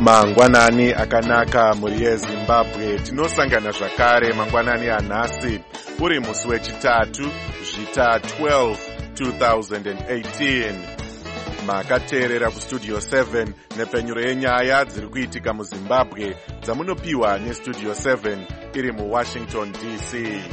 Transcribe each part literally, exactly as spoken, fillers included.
Mangwanani akanaka muri yeZimbabwe. Tinosangana zvakare mangwanani anhasi uri musi wechitatu zvita twelve two thousand eighteen. Makateerera kustudio seven nepfenyuro yenyaya dziri kuitika muZimbabwe dzamunopiwa nestudio seven iri muWashington D C.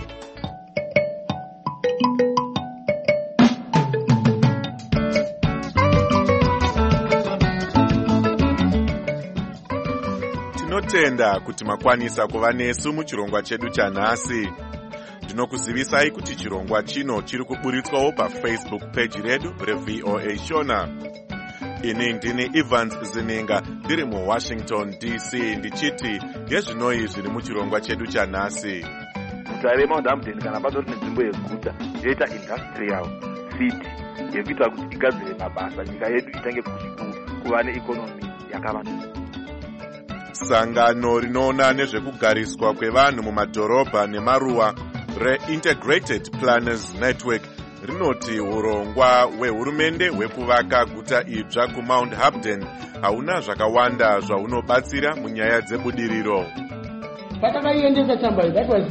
Tinotenda kuti makwanisa kuva nesu muchirongwa chedu chanhasi. Ndinokuzivisai kuti chirongwa chino chiri kuburitswawo paFacebook page redu reV O A Shona. Ini ndini Evans Zininga ndiri muWashington D C ndichiti ngezvinoi zviri muchirongwa chedu chanhasi. Guta reMount Hampden kana patori nenzvimbo yeguta yoita industrial city yekuita kuti igadzire mabasa nyika yedu itange kuva neikonomi yakavandudzwa. Sangano rinoona nezvekugariswa kwevanhu mumadhorobha nemaruwa reIntegrated Planners Network rinoti urongwa hwehurumende hwekuvaka guta idzva kuMount Hampden hauna zvakawanda zvaunobatsira munyaya dzebudiriro. Patakaendesa chamba that was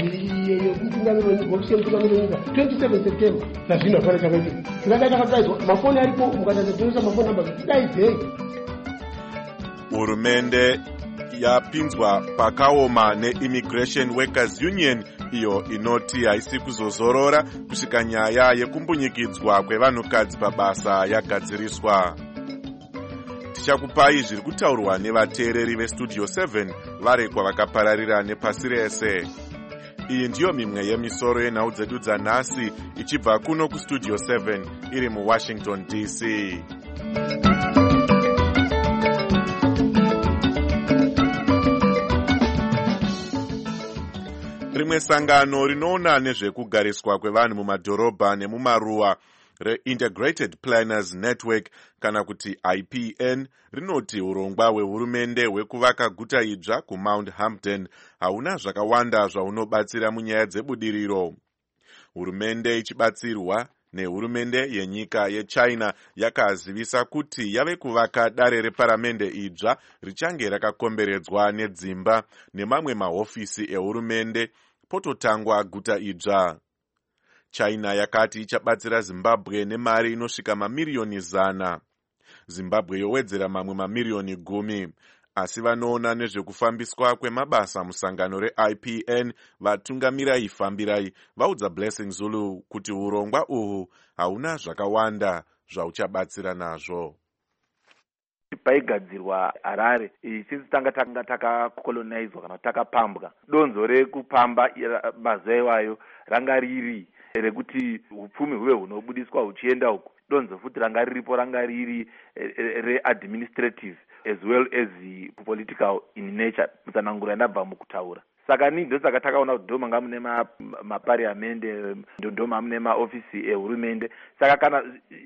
twenty-seven September nazvino pare chakaita tikada takataizwa mafoni aripo mukatadzinosa mafoni namba tidaizei. Hurumende yapinzwa pakaoma neImmigration Workers Union iyo inoti haisi kuzozorora kusvika nyaya yekumbunyikidzwa kwevanhukadzi pabasa yagadziriswa. Tichakupai zviri kutaurwa nevateereri vestudio seven vari kwavakapararira nepasi rese. Iyi ndiyo mimwe yemisoro yenhau dzedu dzanhasi ichibva kuno kustudio seven iri muWashington D C. Rimwe sangano rinoona nezvekugariswa kwevanhu mumadhorobha nemumaruwa reIntegrated Planners Network kana kuti I P N rinoti urongwa hwehurumende hwekuvaka guta idzva kuMount Hampden hauna zvakawanda zvaunobatsira munyaya dzebudiriro. Hurumende ichibatsirwa nehurumende yenyika yeChina yakazivisa kuti yave kuvaka dare reparamende idzva richange rakakomberedzwa nedzimba nemamwe mahofisi ehurumende pototangwa guta idzva. China yakati ichabatsira Zimbabwe nemari inosvika mamiriyoni zana. Zimbabwe yowedzera mamwe mamiriyoni gumi. Asi vanoona nezvekufambiswa kwemabasa musangano reI P N vatungamirai fambirai vaudza Blessing Zulu kuti urongwa uhu hauna zvakawanda zvauchabatsira nazvo. Paigadzirwa Harare isisi tanga tanga takakolonizwa kana takapambwa, donzo rekupamba mazuva iwayo ranga riri rekuti upfumi huve hunobudiswa huchienda uku. Donzo futi ranga riripo ranga riri re-administrative as well as political in nature, mutsananguro yandabva mukutaura. Saka ni ndo saka takaona kuti ndo manga mune mapariamende, ndo manga mune maofisi ehurumende. Saka kana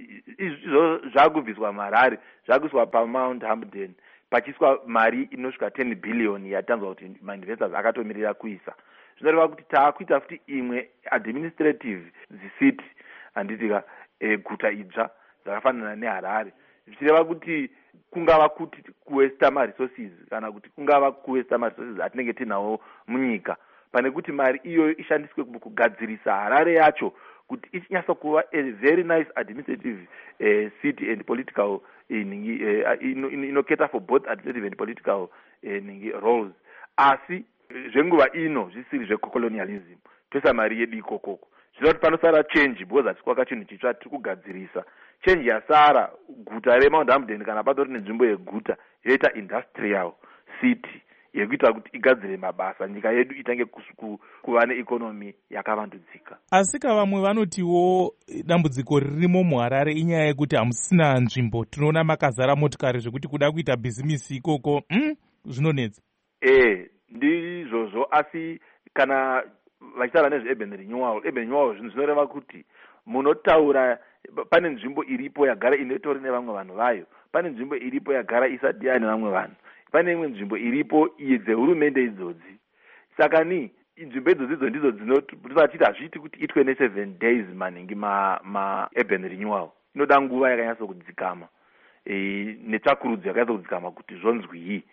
izvo zvakubviswa muHarare zvakuiswa paMount Hampden pachiswa mari inosvika ten billion yatanzwa kuti mainvestors akatomirira kuisa. Zvinoreva kuti taakuita futi imwe administrative zicity handitika e, guta idzva dzakafanana neHarare. Zvichireva kuti kungava kuti kuwesta maresources kana kuti kungava kuwesta maresources atinenge tinawo munyika pane kuti mari iyo ishandiswe kugadzirisa Harare yacho kuti ichinyasa kuva a very nice administrative uh, city and political ingi uh, inoketa for both administrative and political uh, roles. Asi zvenguva ino zvisiri zvecolonialism toisa mari yedu ikokoko. Zvinoti panosara change because atikwaka chinhu chitsva tiri kugadzirisa. Change yasara guta reMount Hampden kana patori nenzvimbo yeguta yoita industrial city yekuita kuti igadzire mabasa nyika yedu itange kuva neikonomi yakavandudzika. Asi vamwe vanotiwo dambudziko ririmo muHarare inyaya yekuti hamusina nzvimbo. Tinoona makazara motikari zvekuti kuda kuita bhizimisi ikoko mm? zvinonetsa. Eh, ndizvozvo. Asi kana vachitaura nezveurban renewal, urban renewal zvinhu zvinoreva kuti munotaura pane nzvimbo iripo yagara inotori nevamwe vanhu vayo, pane nzvimbo iripo yagara isati yaane vamwe vanhu, pane imwe nzvimbo iripo dzehurumende idzodzi. Saka ni nzvimbo idzodzidzo ndidzo dzinotivatiti hazviiti kuti itwe neseven days maningi ma-urban renewal. Inoda nguva yakanyatso kudzikama, e, netsvakurudzo yakanyatso kudzikama kuti zvonzwi.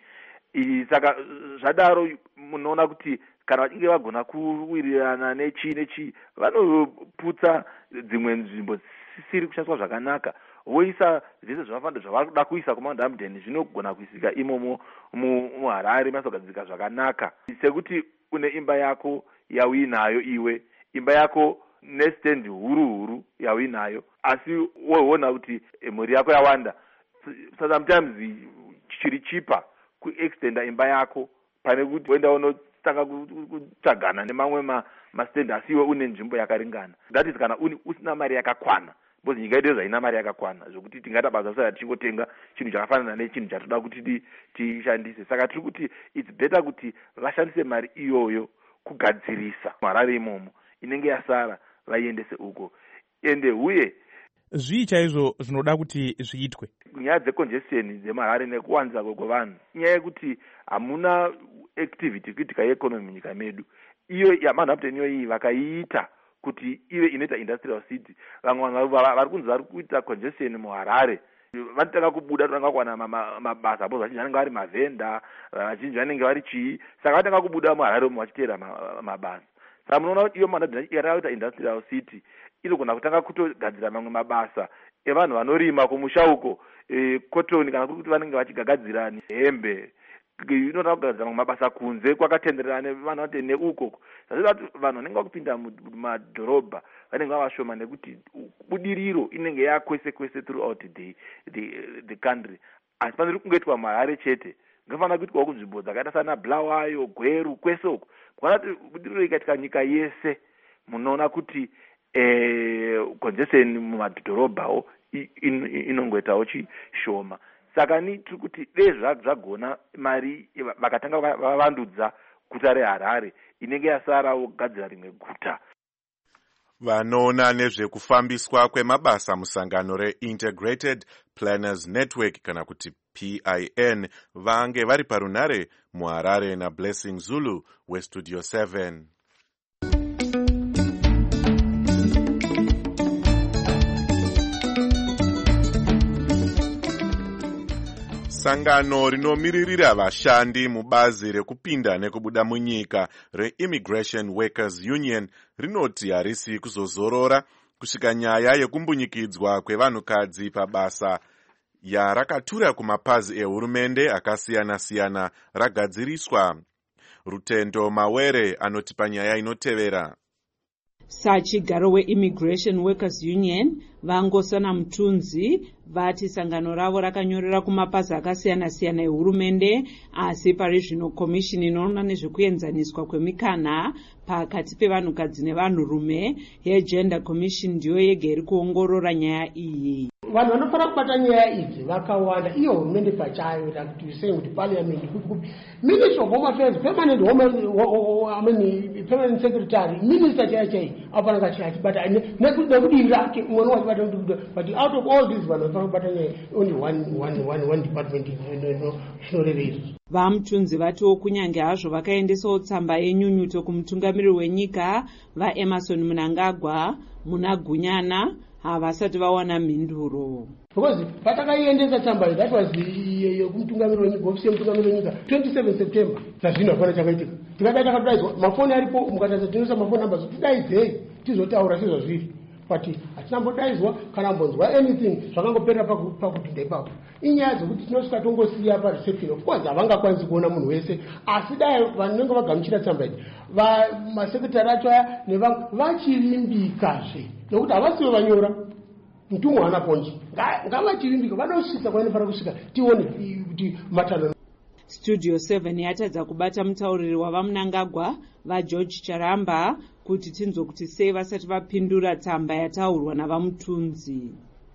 saka zvadaro munoona kuti kana vachinge vagona kuwirirana nechi nechi vanoputsa dzimwe nzvimbo dzisiri kushandiswa zvakanaka voisa zvese zvavafanira zvavada kuisa kumaundhamden zvinogona kuisika imomo muHarare masogadzika zvakanaka, sekuti une imba yako yauinayo iwe, imba yako nestand huru huru yauinayo, asi woona kuti mhuri yako yawanda, sometimes chiri chipa kuextenda imba yako pane kuti wenda unotanga kutsvagana nemamwe mastand asi iwe une nzvimbo yakaringana. That is kana usina mari yakakwana, because nyika yedu haina mari yakakwana zvokuti tingada basa kusara tichingotenga chinhu chakafanana nechinhu chatoda kuti tishandise. Saka tiri kuti it's better kuti vashandise mari iyoyo kugadzirisa Harare imomo inenge yasara vaiendese uko. Ende uye zvii chaizvo zvinoda kuti zviitwe nyaya dzecongestion dzeMarare nekuwanza kwevanhu, nyaya yekuti hamuna activity kritika yeeconomy nyika medu. Iyo yaManhattan iyoyi vakaiita kuti ive inoita industrial city, vamwe vanhu vari kunzi vari kuita congestion muHarare vanotanga kubuda totanga kuwana mabasa boza vazhinji vanenge vari mavhenda, vazhinji vanenge vari chii, saka vatanga kubuda muHarare umo vachiteera mabasa. Saka munoona kuti iyo Manhattan yakaita industrial city inogona kutanga kutogadzira mamwe mabasa evanhu vanorima kumusha uko, e, cotton kana kuti vanenge vachigadzira hembe, inoda kugadzira mamwe mabasa kunze kwakatenderana nevanhu vate neuko. Saka vanhu vanenge vakupinda mumadhorobha vanenge vavashoma nekuti budiriro inenge yakwese kwese throughout the, the, the country. Asi paniri kungoitwa muHarare chete, ngafana kuitwa kunzvimbo dzakaita sana Bulawayo, Gweru, kwese uko. Kana kuti budiriro ikaitika nyika yese, munoona kuti eh congestion mumadhorobhawo inongoitawo chishoma. Saka ni tiri kuti dei zvagona mari vakatanga vavandudza guta reHarare inenge yasara wogadzira rimwe guta. Vanoona nezvekufambiswa kwemabasa musangano reIntegrated Planners Network kana kuti P I N vange vari parunare muHarare naBlessing Zulu weStudio seven. Sangano rinomiririra vashandi mubazi rekupinda nekubuda munyika reImmigration Workers Union rinoti harisi kuzozorora kusvika nyaya yekumbunyikidzwa kwevanhukadzi pabasa yarakatura kumapazi ehurumende akasiyana-siyana ragadziriswa. Rutendo Mawere anoti panyaya inotevera. Sachigaro weImmigration Workers Union Vangosana Mutunzi vati sangano ravo rakanyorera kumapazi akasiyana-siyana ehurumende, asi pari zvino komishini inoona nezvekuenzaniswa kwemikana pakati pevanhukadzi nevanhurume yeGender Commission ndiyo yega iri kuongorora nyaya iyi. Vanhu vanofara kubata nyaya idzi vakawanda, iyo hurumende pachayo, like you say with parliament, Minister of Home Affairs, permanent home, I mean permanent secretary, minister chai apana kachi, but I nekuti rake mwana wachibata, but out of all these vanhu vanofara kubata nyaya only one one one one department inoreverera. Vamutunzi vatiwo kunyange hazvo vakaendesawo tsamba yenyunyuto kumutungamiriri wenyika vaEmerson Mnangagwa muna Gunyana havasati vawana mhinduro. Because patakaiendesa tsamba iyi, that was yekumutungamiriri wenyika, ofisi yemutungamiriri wenyika twenty-seven September. Zvazvino hapana chakaitika. Tikadai takadaidzwa mafoni aripo, mukataza tinoisa mafoni numbers, tidaidzei tizotaura sezvazviri. But hatinambodaidzwa kana mbonzwa anything zvakangopera pakupinda ipapo. Inyaya dzekuti tinosvika tongosiya pareception. Of course havangakwanisi kuona munhu wese, asi dai vanenge vagamuchira tsamba idzi masekretari acho aya nevamwe vachirimbikazve nekuti havasiwo vanyora mutumwa haana ponji, ngavachirimbika vanosvika kwainofara kusvika tione kuti matano. Studio seven yatadza kubata mutauriri wavaMnangagwa vaGeorge Charamba kuti tinzwe kuti sei vasati vapindura tsamba yataurwa navamutunzi.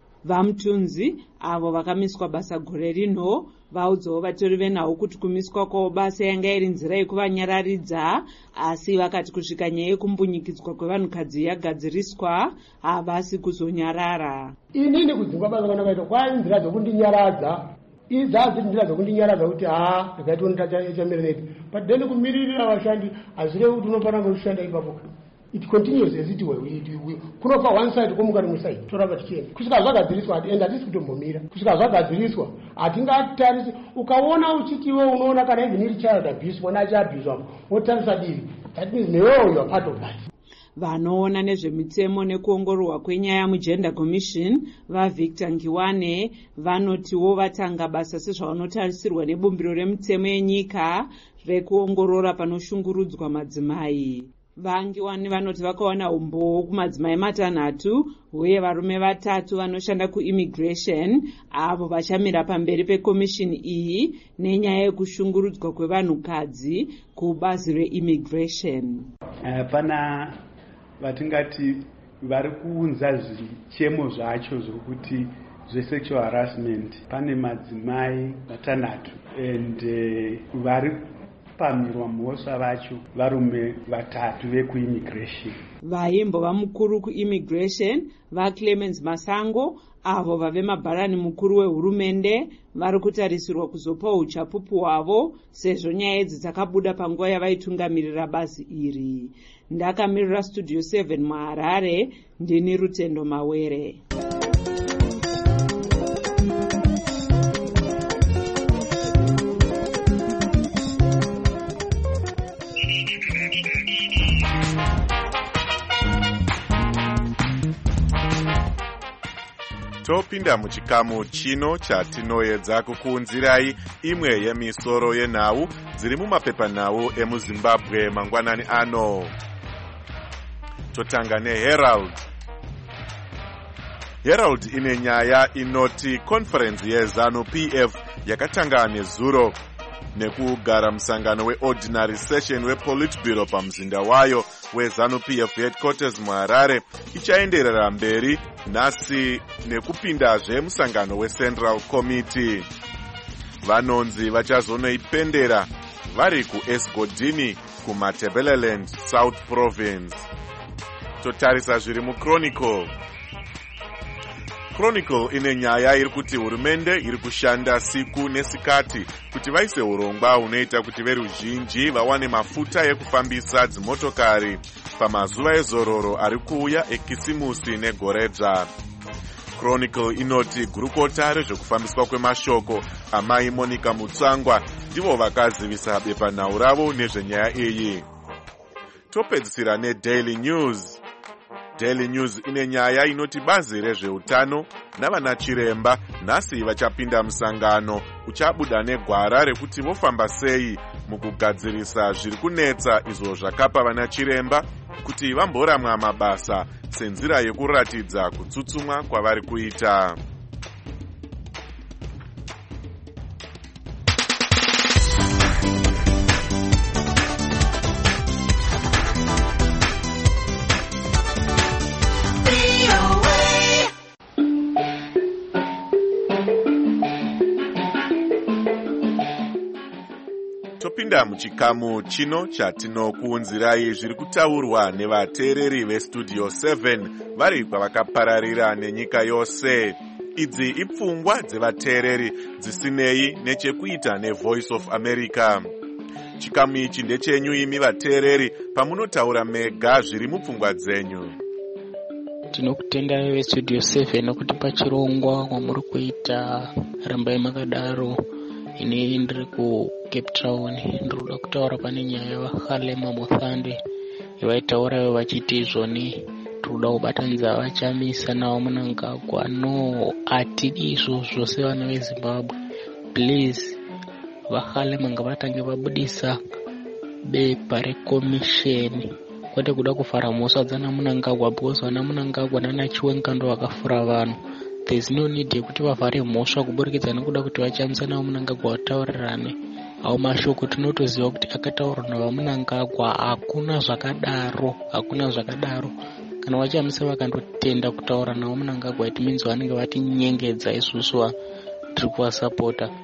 Vamutunzi avo vakamiswa basa gore rino vaudzawo vatori venhau kuti kumiswa kwavo basa yanga iri nzira yekuvanyararidza, asi vakati kusvika nyaya yekumbunyikidzwa kwevanhukadzi yagadziriswa havasi kuzonyarara. Inini kudzingwa basa kana kaita kwai nzira dzokundinyaradza, idzazi nzira dzokundinyaradza kuti haa ndakaita chamirira, but then kumiririra vashandi hazvirevi kuti unofanira kushanda ipapo. it continues as it were. Kunopa one side kumuka rimwe side toramba tichienda kusvika zvagadziriswa and hatisi kutombomira kusvika zvagadziriswa hatingatarisi. Ukaona uchitiwe unoona kana even iri child abuse mwana achiabhuswa wotarisa divi, that means newewo you are part of that. Vanoona nezvemitemo nekuongororwa kwenyaya mugender commission vaVictor Ngiwane vanotiwo vatanga basa sezvavanotarisirwa nebumbiro remitemo yenyika rekuongorora panoshungurudzwa madzimai. VaNgiwane vanoti vakaona umbowo kumadzimai matanhatu uye varume vatatu vanoshanda kuimmigration avo vachamira pamberi pekomishini iyi nenyaya yekushungurudzwa kwevanhukadzi kubazi reimmigration. Uh, pana vatingati vari kuunza zvichemo zvacho zvokuti zvesexual harassment. Pane madzimai matanhatu and uh, vari pamirwa mhosva vacho varume vatatu vekuimmigration. Vaimbova mukuru kuimmigration vaClemens Masango avo vave mabharani mukuru wehurumende vari kutarisirwa kuzopa uchapupu hwavo sezvo nyaya idzi dzakabuda panguva yavaitungamirira bazi iri. Ndakamirira Studio seven muHarare, ndini Rutendo Mawere. Topinda muchikamu chino chatinoedza kukuunzirai imwe yemisoro yenhau dziri mumapepanhau emuZimbabwe mangwanani ano. Totanga neHerald. Herald ine nyaya inoti conference yeZANU-P F yakatanga nezuro nekugara musangano weordinary session wePolitburo pamuzinda wayo weZANU-P F headquarters muHarare ichaenderera mberi nhasi nekupindazve musangano weCentral Committee. Vanonzi vachazonoipendera vari kuEsgodini kuMatabeleland South Province. Totarisa zviri muChronicle. Chronicle ine nyaya iri kuti hurumende iri kushanda siku nesikati kuti vaise urongwa unoita kuti veruzhinji vawane mafuta ekufambisa dzimotokari pamazuva ezororo ari kuuya ekisimusi negoredzva. Chronicle inoti gurukota rezvekufambiswa kwemashoko amai Monica Mutsangwa ndivo vakazivisa bepanhau ravo nezvenyaya iyi. Topedzisira neDaily News. Daily News ine nyaya inoti bazi rezveutano navana chiremba nhasi vachapinda musangano uchabuda negwara rekuti vofamba sei mukugadzirisa zviri kunetsa izvo zvakapa vana chiremba kuti vamboramwa mabasa senzira yekuratidza kutsutsumwa kwavari kuita. Topinda muchikamu chino chatinokuunzirai zviri kutaurwa nevateereri veStudio seven vari kwavakapararira nenyika yose. Idzi ipfungwa dzevateereri dzisinei nechekuita neVoice of America. Chikamu ichi ndechenyu imi vateereri pamunotaura mega zviri mupfungwa dzenyu. Tinokutendai veStudio seven nokuti pachirongwa kwamuri kuita rambai makadaro. Ini ndiri ku Cape Town ndikuda kutaura pane nyaya yevaHalema Muthande vaitaura vachiti izvoni tinoda kubatanidza vachamisa navo Mnangagwa. No, atidi izvozvo sevana veZimbabwe. Please vaHalema ngavatange vabudisa bepa rekomisheni kwete kuda kufara mhosva dzana Mnangagwa because vana Mnangagwa nana Chiwenga ndo vakafura vanhu. There's no need yekuti vavhare mhosva kuburikidza nekuda kuti vachamisa navo Mnangagwa vataurirane. Au mashoko tinotoziva kuti akataurwa navaMnangagwa hakuna zvakadaro, hakuna zvakadaro. Kana vachamisa vakandotenda kutaura navo Mnangagwa it means vanenge vatinyengedza isusu tiri kuvasapota.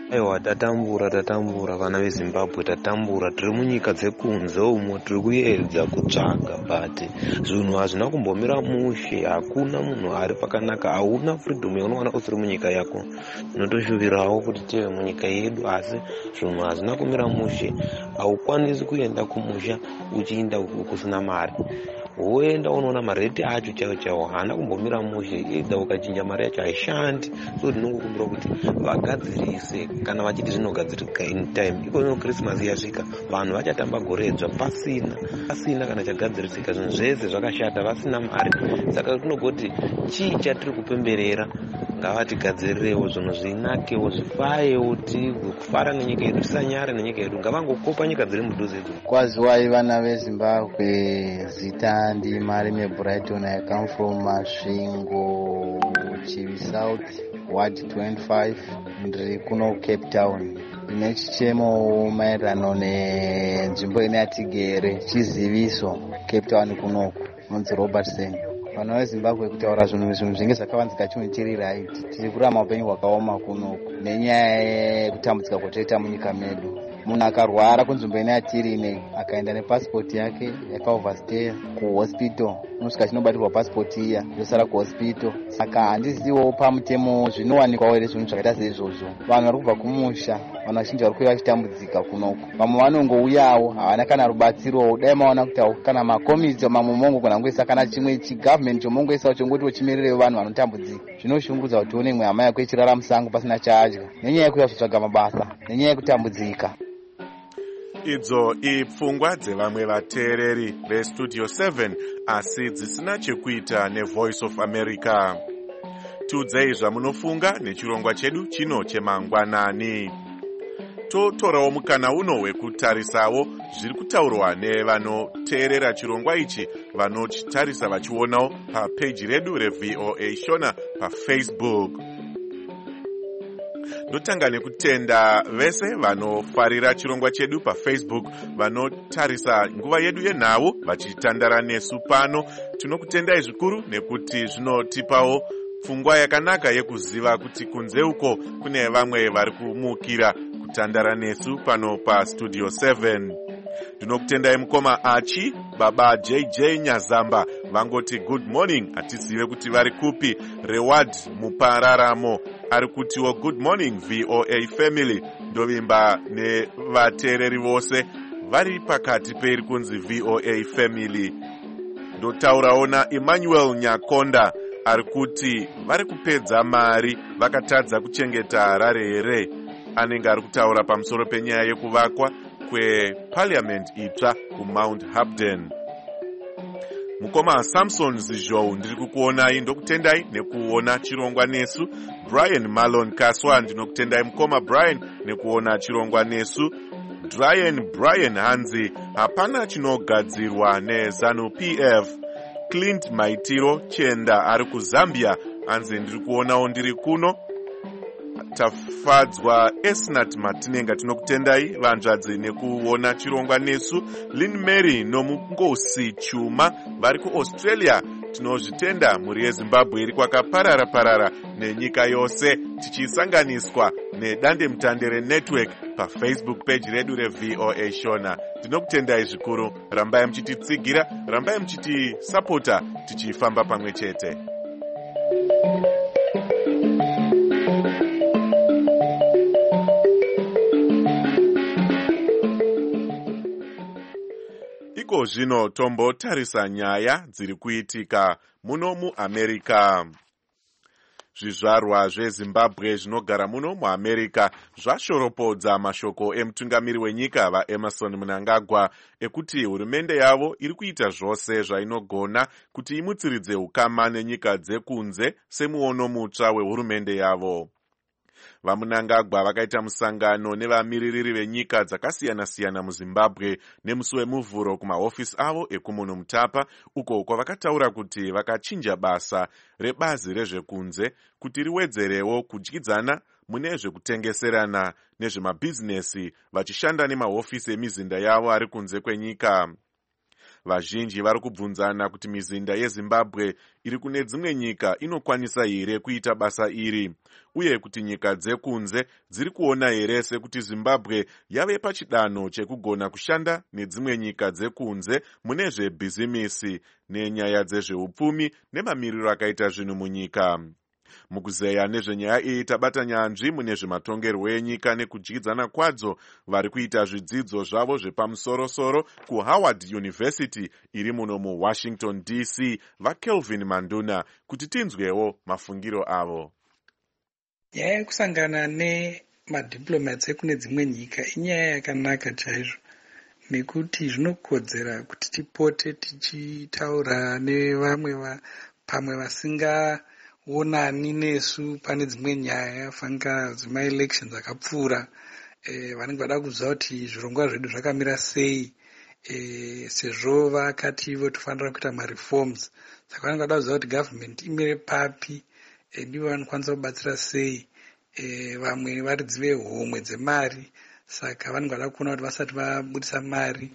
Aiwa, tatambura tatambura vana veZimbabwe, tatambura. Tiri munyika dzekunze umo, tiri kuedza kutsvaga but zvinhu hazvina kumbomira mushe. Hakuna munhu ari pakanaka, hauna freedom yaunowana usiri munyika yako. Tinotoshuvirawo kuti tive munyika yedu, asi zvinhu hazvina kumira mushe. Haukwanisi kuenda kumusha uchiinda kusina mari. Woenda unoona mareti acho chaiwo chaiwo haana kumbomira mushe. Edza ukachinja mari yacho haishandi. So tinongokumbira kuti vagadzirise, kana vachiti zvinogadzirika in time. Iko Christmas yasvika, vanhu vachatamba goredzva pasina pasina kana chagadzirisika. Zvinhu zvese zvakashata, vasina mari. Saka tinogoti chii chatiri kupemberera? Ngavatigadzirirewo zvinhu zvinakewo, zvifayewo, tigwe kufara nenyika yedu, tisanyare nenyika yedu. Ngavangokopa nyika dziri mudhuze idzi. Kwaziwai vana veZimbabwe, zita ndimari Brighton. I come from Masvingo, Chivi South, Ward twenty-five. Ndiri kuno Cape Town. Ine chichemo maererano nenzvimbo ine yatigere, chiziviso Cape Town kunoku, nonzi Robertson. Vanhu veZimbabwe kutaura zvinhu zvinhu zvinenge zvakavanzika chimwe tiri right. Tiri kurama upenyu hwakaoma kunoku nenyaya yekutambudzika kwatoita munyika medu. Munhu akarwara kunzvimbo ine yatiri ine akaenda nepasipoti yake yakaoverstay kuhospital, unosvika chinobatirwa pasipoti iya yosara kuhospital. Saka handiziwo pamutemo zvinowanikwawo here zvinhu zvakaita seizvozvo. Vanhu vari kubva kumusha, vanhu vazhinji vari kuuya vachitambudzika kunoku. Vamwe vanongouyawo havana kana rubatsiro. Dai maona kuti kana makomiti mamwe mongogona kungoisa kana chimwe chigovernment chomongoisawo chongotiwo chimirire vanhu vanotambudzika. Zvinoshungurudza kuti one imwe hama yako ichirara musango pasina chaadya nenyaya yekuuya kuzotsvaga mabasa nenyaya yekutambudzika. Idzo ipfungwa dzevamwe vateereri vestudio seven asi dzisina chekuita neVoice of America. Tiudzei zvamunofunga nechirongwa chedu chino chemangwanani. Totorawo mukana uno wekutarisawo zviri kutaurwa nevanoteerera chirongwa ichi, vanochitarisa vachionawo papeji redu reV O A Shona paFacebook. Ndotanga nekutenda vese vanofarira chirongwa chedu paFacebook, vanotarisa nguva yedu yenhau vachitandara nesu pano. Tinokutendai zvikuru nekuti zvinotipawo pfungwa yakanaka yekuziva kuti kunze uko kune vamwe vari kumukira kutandara nesu pano pastudio seven. Ndinokutendai mukoma Achi, baba J J Nyazamba vangoti good morning, atizive kuti vari kupi. Reward Mupararamo ari kutiwo good morning V O A family. Ndovimba nevateereri vose vari pakati peiri kunzi V O A family. Ndotaurawo naEmmanuel Nyakonda ari kuti vari kupedza mari vakatadza kuchengeta rare here. Anenge ari kutaura pamusoro penyaya yekuvakwa kweparliament itsva kuMount Hapden. Mukoma Samson Zizhou ndiri kukuonai, ndokutendai nekuona chirongwa nesu. Brian Malon Kaswa ndinokutendai mukoma Brian nekuona chirongwa nesu. Brian Brian Hanzi hapana chinogadzirwa neZanu P F. Clint Maitiro Chenda ari kuZambia hanzi ndiri kuonawo ndiri kuno. Tafadzwa Esnat Matinenga tinokutendai vanzvadzi nekuona chirongwa nesu. Lynn Mary nomungosi Chuma vari kuAustralia tinozvitenda muri yeZimbabwe iri kwakaparara parara nenyika yose, tichisanganiswa nedande mutande renetwork paFacebook page redu reV O A Shona. Tinokutendai zvikuru, rambai muchititsigira, rambai muchitisapota, tichifamba pamwe chete. Iko zvino tombotarisa nyaya dziri kuitika muno muAmerica. Zvizvarwa zveZimbabwe zvinogara muno muAmerica zvashoropodza mashoko emutungamiri wenyika vaEmerson Mnangagwa ekuti hurumende yavo iri kuita zvose zvainogona kuti imutsiridze ukama nenyika dzekunze semuono mutsva wehurumende yavo. VaMnangagwa vakaita musangano nevamiririri venyika dzakasiyana-siyana muZimbabwe nemusi wemuvhuro kumahofisi avo ekumuno Mutapa, uko kwavakataura kuti vakachinja basa rebazi rezvekunze kuti riwedzerewo kudyidzana mune zvekutengeserana nezvemabhizinesi vachishanda nemahofisi emizinda yavo ari kunze kwenyika. vazhinji vari kubvunzana kuti mizinda yezimbabwe iri kune dzimwe nyika inokwanisa here kuita basa iri, uye kuti nyika dzekunze dziri kuona here sekuti zimbabwe yave pachidanho chekugona kushanda nedzimwe nyika dzekunze mune zvebhizimisi nenyaya dzezveupfumi nemamiriro akaita zvinhu munyika. Mukuzeya nezvenyaya iyi tabata nyanzvi mune zvematongerwo enyika nekudyidzana kwadzo vari kuita zvidzidzo zvavo zvepamusorosoro kuHoward University iri muno muWashington D C vaKelvin Manduna kuti tinzwewo mafungiro avo. Nyaya yekusangana nemadiplomats ekune dzimwe nyika inyaya yakanaka chaizvo, nekuti zvinokodzera kuti tipote tichitaura nevamwe pamwe vasinga onani nesu pane dzimwe nyaya fanga dzemaelections akapfuura, e, vanenge vada kuziva kuti zvirongwa zvedu zvakamira sei, e, sezvo vakati ivo tofanira kuita mareforms, saka vanenge vada kuziva kuti government imire papi, e, ndivo vanokwanisa kubatsira sei, e, vamwe varidzive homwe dzemari, saka vanenge vada kuona kuti vasati vabudisa mari,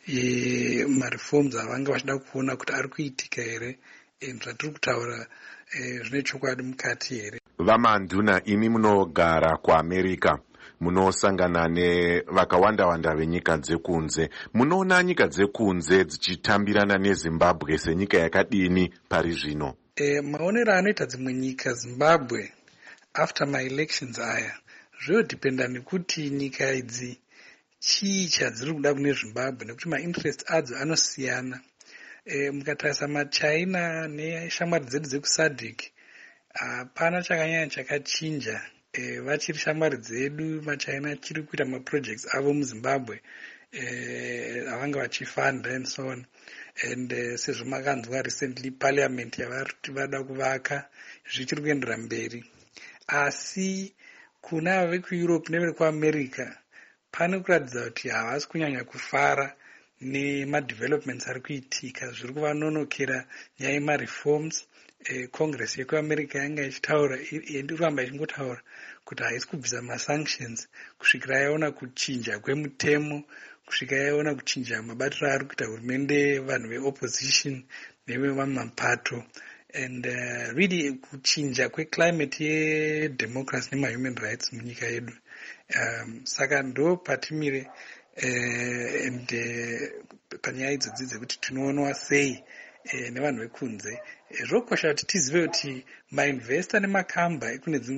e, mareforms avanga vachida kuona kuti ari kuitika here, e, zvatiri kutaura zvine chokwadi mukati here. VaManduna, imi munogara kuAmerica, munosangana nevakawanda-wanda venyika dzekunze. Munoona nyika dzekunze dzichitambirana neZimbabwe senyika yakadini pari zvino? E, maonero anoita dzimwe nyika Zimbabwe after my elections aya zvinodhipenda nekuti nyika idzi chii chadziri kuda kune Zimbabwe, nekuti mainterest adzo anosiyana. E, mukatarisa maChina neshamwari dzedu dzekusadhik hapana chakanyanya chakachinja. E, vachiri shamwari dzedu, maChina achiri kuita maprojects avo muZimbabwe e, avanga vachifanda and so on, and uh, sezvo makanzwa recently parliament yavari vada kuvaka zvichiri kuendera mberi, asi kuna vekuEurope nevekuAmerica pane kuratidza kuti havasi kunyanya kufara nemadevelopments ari kuitika, zviri kuvanonokera nyaya yemareforms. E, Congress yekuAmerica yanga ichitaura, iri kuramba ichingotaura kuti haisi kubvisa masanctions kusvikira yaona kuchinja kwemutemo, kusvika yaona kuchinja mabatiro ari kuita hurumende, vanhu veopposition nevevamwe mapato, and uh, really kuchinja kweclimate yedemocracy nemahuman rights munyika yedu. Um, saka ndo patimire Uh, and uh, panyaya idzodzi dzekuti tinoonwa sei uh, nevanhu vekunze. Uh, zvokosha kuti tizive kuti mainvesta nemakamba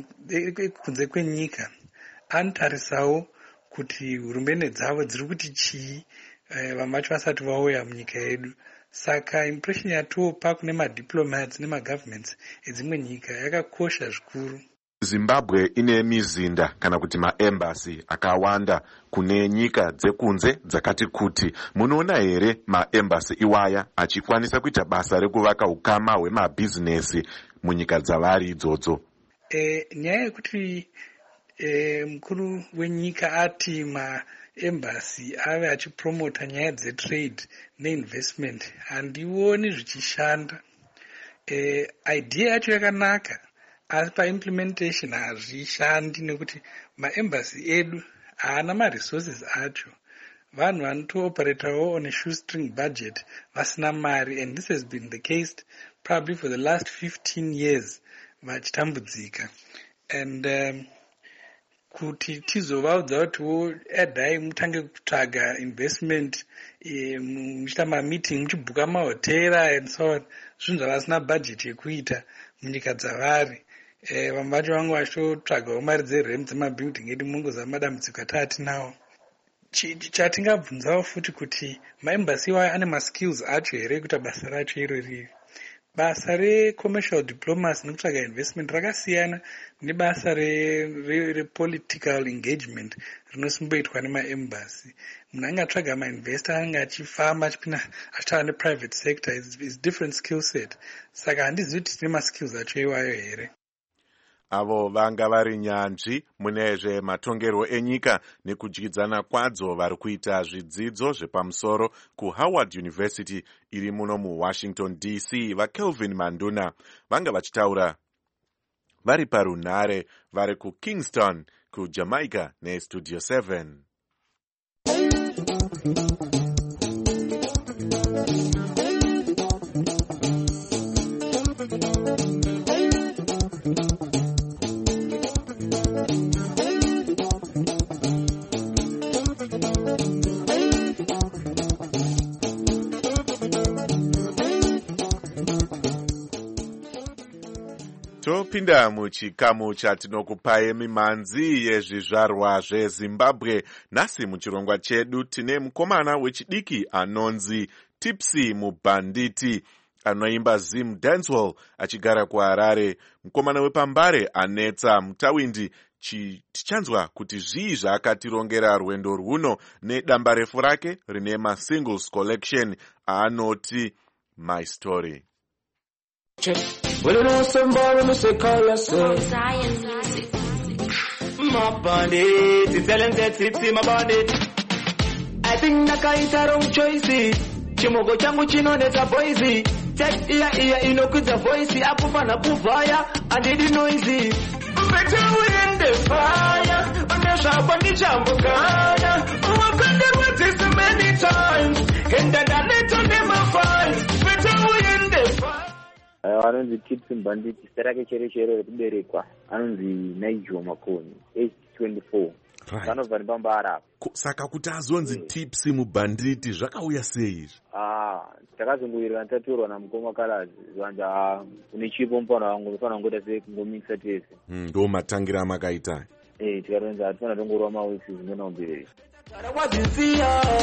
ekunze kwenyika anotarisawo kuti hurumende dzavo dziri kuti chii, uh, vamacho vasati vauya munyika yedu. Saka impression yatopa kune madiplomats nemagovernments edzimwe nyika yakakosha zvikuru. Zimbabwe ine mizinda kana kuti maembassy akawanda kune nyika dzekunze dzakati kuti. Munoona here maembassy iwaya achikwanisa kuita basa rekuvaka ukama hwemabhizinesi munyika dzavari idzodzo? E, nyaya yekuti e, mukuru wenyika ati maembassy ave achipromota nyaya dzetrade neinvestment handioni zvichishanda. E, idea yacho yakanaka, asi paimplementation hazvishandi, nekuti maembassy edu haana maresources acho. Vanhu vanotooperatawo on a shoestring budget vasina mari, and this has been the case probably for the last fifteen years vachitambudzika. And um, kuti tizovaudza kutiwo edai mutange kutsvaga investment, e, muchita mameeting muchibhuka mahotera and so on, zvinhu zvavasina budget yekuita munyika dzavari. E, vamwe vacho vangu vachitotsvagawo mari dzerem dzemabuilding edu mungoza madambudziko ataatinawo. Chatingabvunzawo futi kuti maembassy iwayo ane maskills acho here kuita basa racho irori. Basa recommercial diplomacy nekutsvaga investment rakasiyana nebasa repolitical re, re engagement rinosimboitwa nemaembassy. Munhu ange atsvaga mainvestor anenge achifamba achipinda achitaura neprivate sector is, is different skill set. Saka handizivi kuti tine maskills acho iwayo here. Avo vanga vari nyanzvi mune zvematongerwo enyika nekudyidzana kwadzo vari kuita zvidzidzo zvepamusoro kuHoward University iri muno muWashington D C vaKelvin Manduna vanga vachitaura vari parunhare vari kuKingston kuJamaica neStudio seven. Topinda muchikamu chatinokupai mimhanzi yezvizvarwa zveZimbabwe. Nhasi muchirongwa chedu tine mukomana wechidiki anonzi Tipsy Mubanditi anoimba Zim Dancehall achigara kuHarare. Mukomana wepambare anetsa mutawindi. Tichanzwa kuti zvii zvaakatirongera rwendo rwuno nedamba refu rake rine masingles collection aanoti My Story. Well, you know somebody must say call yourself Zion Music. My bandit, the talented Tipsy my bandit. I think nakaita wrong choice. Chimogo changu chinoneta boise. Check ear ear inokuza voice. Akufana kuvaya and it noisy. Better in the fire. Unesha bandi chambo kaya. Wakanda what is many times. Kenda na leto nema fight. Better in the fire. Anonzi Tipsy Mubanditi, serake chere chere rekuberekwa anonzi Nigel Makoni, age twenty-four. Vanobva nipambara. Saka kuti azonzi Tipsy Mubanditi zvakauya sei izvi? Ah, takazongoirwa ntaturwa namukoma kalazi vanja une chipo mpana wangu ndofana ngoita sekungomixa tese. Mm, ndo matangira makaita. Eh, tikaronza atona tongorwa mawisi zvinona umbireri. What you see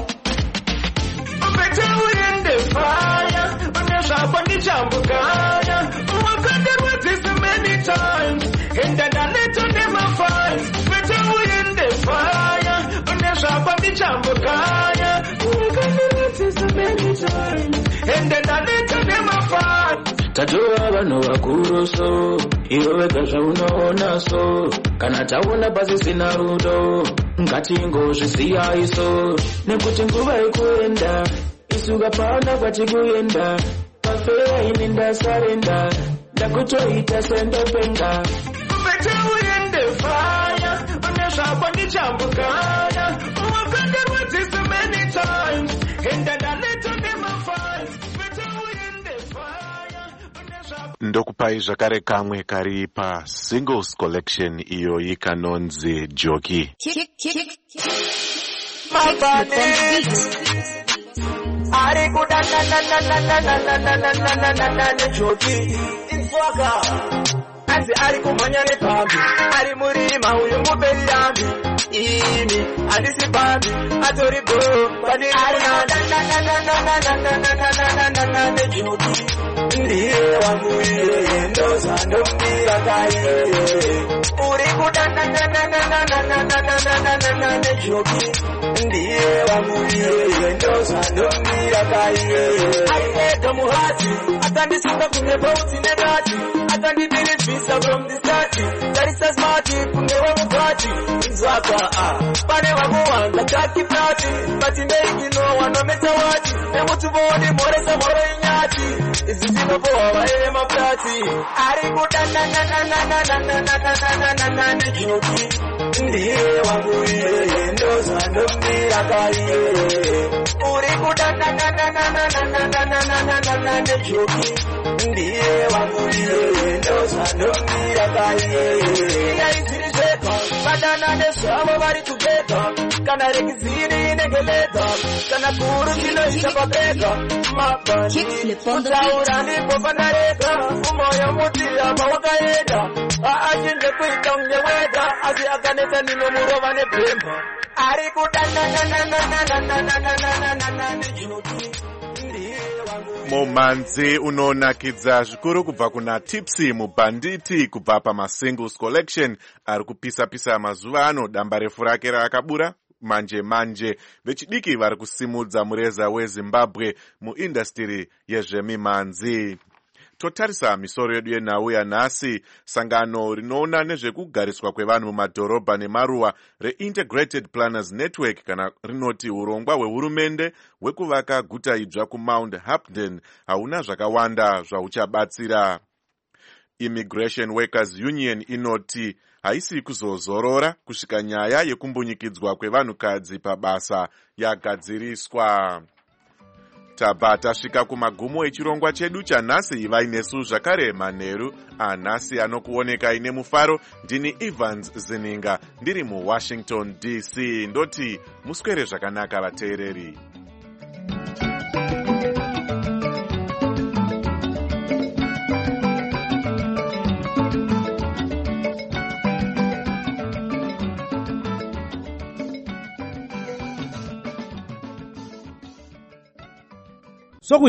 better in the fire. Unesha bandi chambo kaya. Wakanda what is many times. Kenda na leto nema fight. Better in the fire. Unesha bandi chambo kaya. Wakanda what is many times. Kenda na leto nema fight. Tatoa vanhu vakuru so ivo vega zvaunoona so kana taona pasi sina rudo ngatingozvisiya iso nekuti nguva yekuenda isuka paona kwatikuenda pafera ini ndasarenda ndakutoita sendopenga beteuende faya unesvabandi chambukaya wakanderwadzisa many times enda ndaleto nemafai beteuende faya ndokupai zvakare kamwe kari pasingles collection iyo ikanonzi Joki. Ari kudana na na na na na na na na na na na na na Joki Infwaka Asi ari kumanya ne pambi Ari murima uyu mubeli yambi Imi Adisi pambi Atori bo Bani ari na na na na na na na na na na na na na na na Joki Ndiye wangu iye Ndoza ndombira kaiye Uri kudana na na na na na na na na na na na na na Joki Ndiye wangu iye Ndoza ndombira kaiye Aineto muhati Atandisunga kunge bauti negati Atandibili visa from the start Darisa smarti kunge wangu party Nzwaka ah Pane wangu wanga taki plati Bati neiki no wanometa wati Nemutu bodi moresa moro inyati Izizino boha wae maplati Ari kudana na na na na na na na na na na na na na Joki Ndiye wangu iye Ndoza ndombira kaiye Uri kudana na na na na na na na na na na na na na Joki Ndiye wangu iye Ndoza ndombira kaiye Ina iziri zeka Badana neswabo bari tugeka Kana rekizini negeleta Kana kuru kilo ishababeka Mabani Utaura nipo panareka Umoyo mutia mawakaeda Aajinde kuita mnyeweda Asi akaneta nimemurova nepemba Ari kudana na na na na na na na na na na na na na Joki Mumanzi unonakidza zvikuru kubva kuna Tipsy Mubanditi kubva pamasingles collection ari kupisa pisa mazuva ano damba refu rake raakabura manje manje vechidiki vari kusimudza mureza weZimbabwe muindastiri yezvemimanzi. Totarisa misoro yedu yenhau yanhasi. Sangano rinoona nezvekugariswa kwevanhu mumadhorobha nemaruwa reIntegrated Planners Network kana rinoti urongwa hwehurumende hwekuvaka guta idzva kuMount Hampden hauna zvakawanda zvahuchabatsira. Immigration Workers Union inoti haisi kuzozorora kusvika nyaya yekumbunyikidzwa kwevanhukadzi pabasa yagadziriswa. Tabva tasvika kumagumo echirongwa chedu chanhasi. Ivai nesu zvakare manheru anhasi anokuoneka ine mufaro. Ndini Evans Zininga ndiri muWashington D C. Ndoti muswere zvakanaka vateereri.